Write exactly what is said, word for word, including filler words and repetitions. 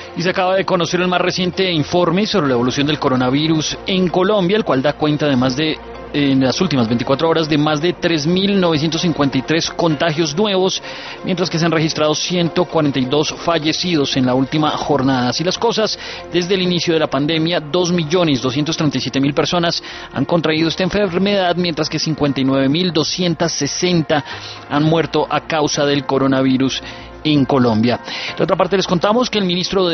Y se acaba de conocer el más reciente informe sobre la evolución del coronavirus en Colombia, el cual da cuenta de más de, en las últimas veinticuatro horas, de más de tres mil novecientos cincuenta y tres contagios nuevos, mientras que se han registrado ciento cuarenta y dos fallecidos en la última jornada. Así las cosas, desde el inicio de la pandemia, dos millones doscientos treinta y siete mil personas han contraído esta enfermedad, mientras que cincuenta y nueve mil doscientos sesenta han muerto a causa del coronavirus en Colombia. De otra parte, les contamos que el ministro de